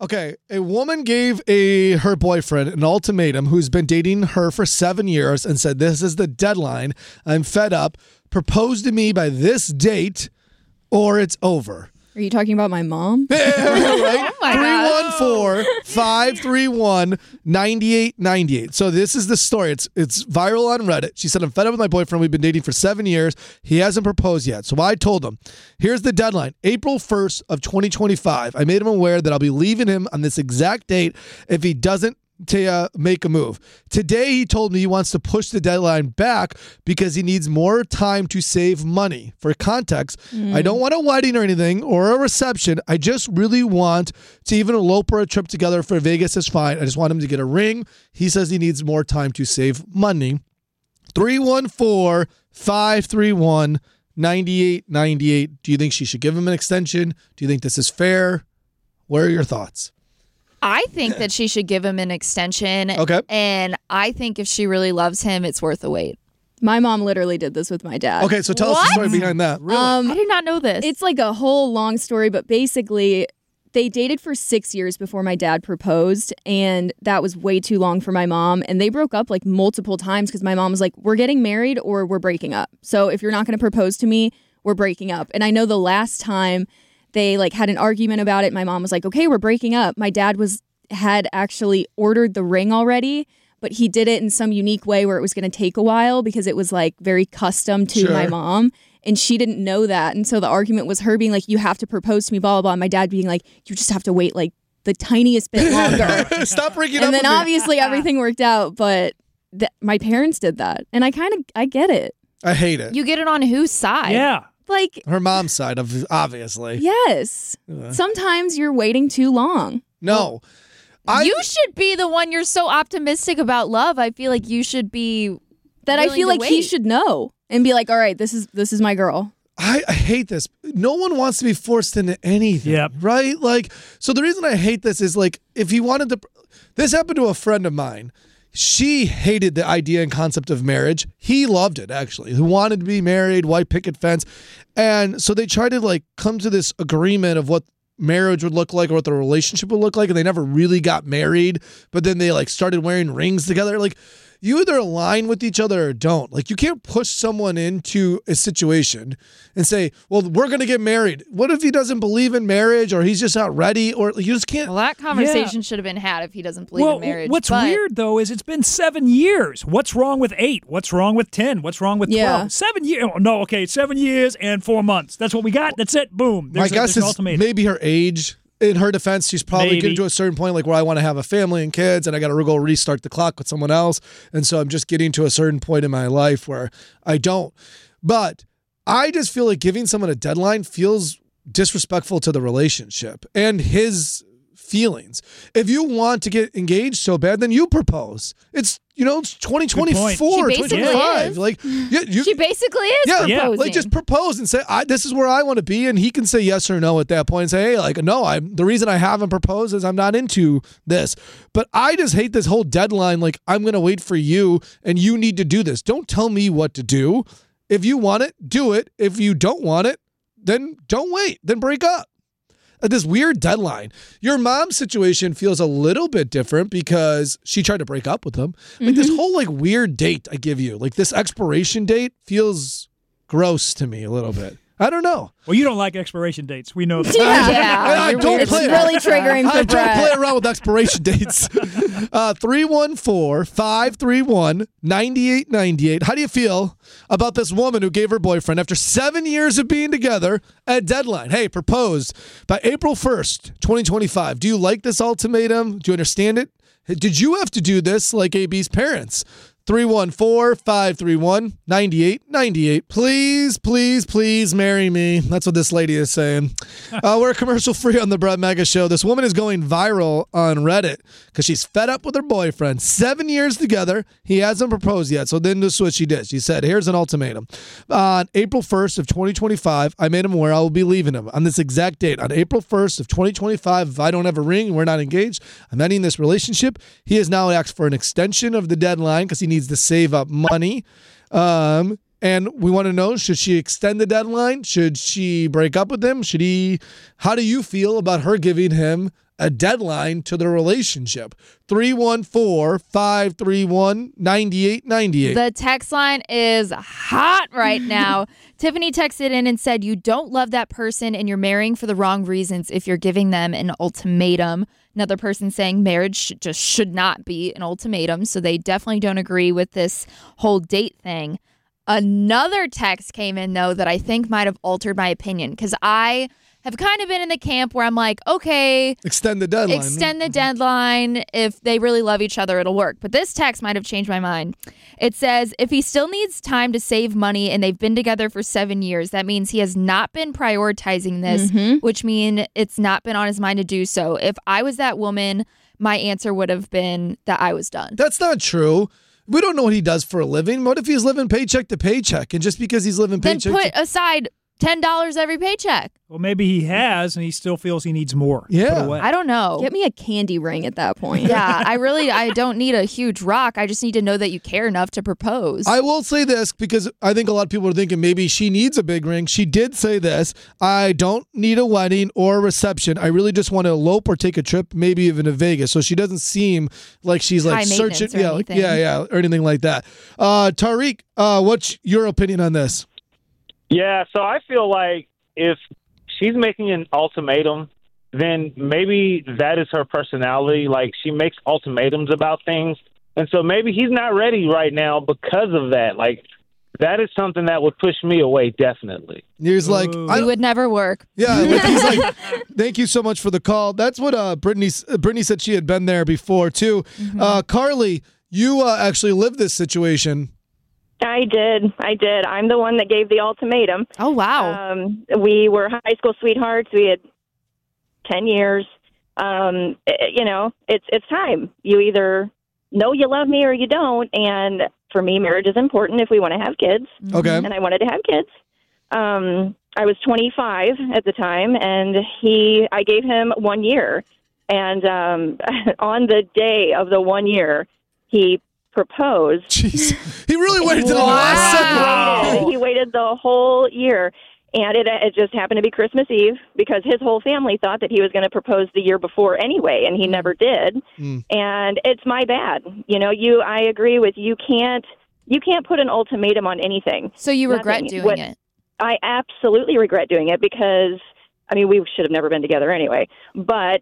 Okay, a woman gave her boyfriend an ultimatum who's been dating her for 7 years and said, this is the deadline. I'm fed up. Propose to me by this date or it's over. Are you talking about my mom? Right? 314-531-9898. So this is the story. It's viral on Reddit. She said, I'm fed up with my boyfriend. We've been dating for 7 years. He hasn't proposed yet. So I told him, here's the deadline, April 1st of 2025. I made him aware that I'll be leaving him on this exact date if he doesn't make a move. Today, he told me he wants to push the deadline back because he needs more time to save money. For context, I don't want a wedding or anything or a reception. I just really want to even elope or a trip together for Vegas is fine. I just want him to get a ring. He says he needs more time to save money. 314-531-9898. Do you think she should give him an extension? Do you think this is fair? What are your thoughts? I think that she should give him an extension. Okay. And I think if she really loves him, it's worth the wait. My mom literally did this with my dad. Okay, so tell us the story behind that. Really? I did not know this. It's like a whole long story, but basically they dated for 6 years before my dad proposed, and that was way too long for my mom. And they broke up like multiple times because my mom was like, we're getting married or we're breaking up. So if you're not going to propose to me, we're breaking up. And I know the last time they like had an argument about it, my mom was like, okay, we're breaking up. My dad had actually ordered the ring already, but he did it in some unique way where it was going to take a while because it was like very custom to my mom. And she didn't know that. And so the argument was her being like, you have to propose to me, blah, blah, blah. And my dad being like, you just have to wait like the tiniest bit longer. Stop breaking up. And then obviously everything worked out, but my parents did that. And I get it. I hate it. You get it on whose side? Yeah. Like her mom's side, obviously. Yes. Sometimes you're waiting too long. No. You should be the one. You're so optimistic about love. I feel like you should be that. I feel like he should know and be like, all right, this is my girl. I hate this. No one wants to be forced into anything, right? Like, so the reason I hate this is like, if he wanted to, this happened to a friend of mine. She hated the idea and concept of marriage. He loved it, actually. He wanted to be married, white picket fence. And so they tried to like come to this agreement of what marriage would look like or what the relationship would look like, and they never really got married, but then they like started wearing rings together. Like, you either align with each other or don't. Like, you can't push someone into a situation and say, well, we're going to get married. What if he doesn't believe in marriage or he's just not ready? Or you just can't. Well, that conversation should have been had if he doesn't believe in marriage. What's weird, though, is it's been 7 years. What's wrong with 8? What's wrong with 10? What's wrong with 12? 7 years. Oh, no, okay, 7 years and 4 months. That's what we got. That's it. Boom. My guess is maybe her age. In her defense, she's probably getting to a certain point like where I want to have a family and kids and I got to go restart the clock with someone else. And so I'm just getting to a certain point in my life where I don't. But I just feel like giving someone a deadline feels disrespectful to the relationship and his feelings. If you want to get engaged so bad, then you propose. It's 2024, 2025. Is. Like, she basically is proposing. Like, just propose and say, this is where I want to be. And he can say yes or no at that point and say, hey, like, no, the reason I haven't proposed is I'm not into this. But I just hate this whole deadline. Like, I'm going to wait for you and you need to do this. Don't tell me what to do. If you want it, do it. If you don't want it, then don't wait. Then break up. This weird deadline. Your mom's situation feels a little bit different because she tried to break up with him. Like, this whole like weird date I give you, like this expiration date feels gross to me a little bit. I don't know. Well, you don't like expiration dates. We know that. I don't play. It's really triggering for Brett. I don't play around with expiration dates. 314-531-9898. How do you feel about this woman who gave her boyfriend, after 7 years of being together, a deadline? Hey, proposed by April 1st, 2025. Do you like this ultimatum? Do you understand it? Did you have to do this like AB's parents? 314-531-9898. Please, please, please marry me. That's what this lady is saying. We're commercial free on the Brett Mega Show. This woman is going viral on Reddit because she's fed up with her boyfriend. 7 years together. He hasn't proposed yet. So then this is what she did. She said, here's an ultimatum. On April 1st of 2025, I made him aware I will be leaving him on this exact date. On April 1st of 2025, if I don't have a ring and we're not engaged, I'm ending this relationship. He has now asked for an extension of the deadline because he needs to save up money. And we want to know, should she extend the deadline? Should she break up with him? How do you feel about her giving him a deadline to the relationship. 314-531-9898. The text line is hot right now. Tiffany texted in and said, you don't love that person and you're marrying for the wrong reasons if you're giving them an ultimatum. Another person saying marriage should not be an ultimatum. So they definitely don't agree with this whole date thing. Another text came in, though, that I think might have altered my opinion because I have kind of been in the camp where I'm like, okay, extend the deadline. If they really love each other, it'll work. But this text might have changed my mind. It says, if he still needs time to save money and they've been together for 7 years, that means he has not been prioritizing this, which means it's not been on his mind to do so. If I was that woman, my answer would have been that I was done. That's not true. We don't know what he does for a living. What if he's living paycheck to paycheck? And just because he's living paycheck then put aside $10 every paycheck. Well, maybe he has, and he still feels he needs more. Yeah. I don't know. Get me a candy ring at that point. Yeah, I don't need a huge rock. I just need to know that you care enough to propose. I will say this because I think a lot of people are thinking maybe she needs a big ring. She did say this. I don't need a wedding or a reception. I really just want to elope or take a trip, maybe even to Vegas. So she doesn't seem like she's like searching. Or anything like that. Tariq, what's your opinion on this? Yeah, so I feel like if she's making an ultimatum, then maybe that is her personality. Like, she makes ultimatums about things. And so maybe he's not ready right now because of that. Like, that is something that would push me away, definitely. He's like, it would never work. Yeah, he's like, thank you so much for the call. That's what Brittany said she had been there before, too. Carly, you actually lived this situation. I did. I'm the one that gave the ultimatum. Oh, wow. We were high school sweethearts. We had 10 years. It's time. You either know you love me or you don't. And for me, marriage is important if we want to have kids. Okay. And I wanted to have kids. I was 25 at the time, and I gave him 1 year. And on the day of the 1 year, he proposed. Jeez. He really waited to the last second. He waited the whole year. And it just happened to be Christmas Eve because his whole family thought that he was going to propose the year before anyway, and he never did. And it's my bad. I agree with you. You can't put an ultimatum on anything. So you regret doing it? I absolutely regret doing it because, we should have never been together anyway. But,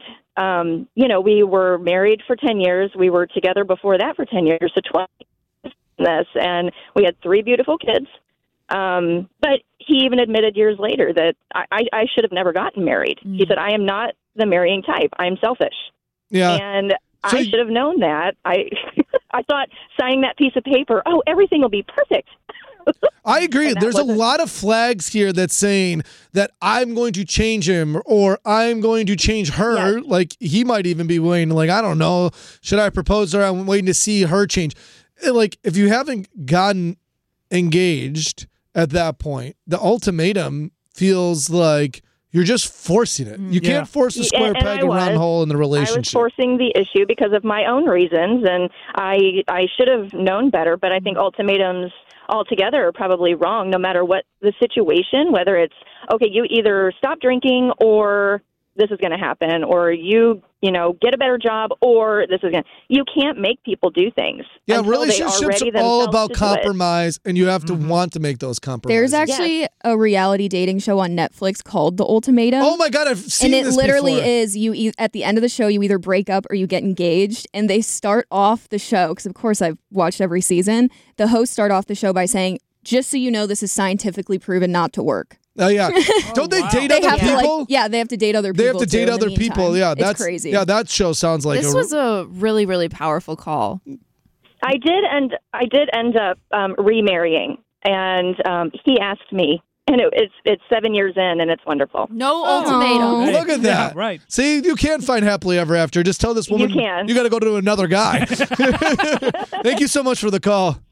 we were married for 10 years. We were together before that for 10 years, so 12 years. And we had 3 beautiful kids. But he even admitted years later that I should have never gotten married. He said, I am not the marrying type. I am selfish. Yeah. And I should have known that. I thought signing that piece of paper, everything will be perfect. I agree. There's a lot of flags here that's saying that I'm going to change him or I'm going to change her. Yes. Like, he might even be waiting, like, I don't know, should I propose to her? I'm waiting to see her change. Like, if you haven't gotten engaged at that point, the ultimatum feels like you're just forcing it. You can't force a square peg and round hole in the relationship. I was forcing the issue because of my own reasons, and I should have known better, but I think ultimatums altogether are probably wrong no matter what the situation, whether it's, okay, you either stop drinking or this is going to happen, or you get a better job, or this is going to... You can't make people do things. Yeah, relationships are all about compromise, and you have to want to make those compromises. There's actually a reality dating show on Netflix called The Ultimatum. Oh my God, I've seen this And it literally before. is, at the end of the show, you either break up or you get engaged, and they start off the show, because of course I've watched every season, the hosts start off the show by saying, just so you know, this is scientifically proven not to work. Oh, yeah. Don't they date other people? They have to date other people. They have to date other people. Yeah, that's crazy. Yeah, that show sounds like this was a really, really powerful call. I did end up remarrying, and he asked me, and it's 7 years in, and it's wonderful. No ultimatum. Look at that. Yeah, right. See, you can't find happily ever after. Just tell this woman you can. You got to go to another guy. Thank you so much for the call.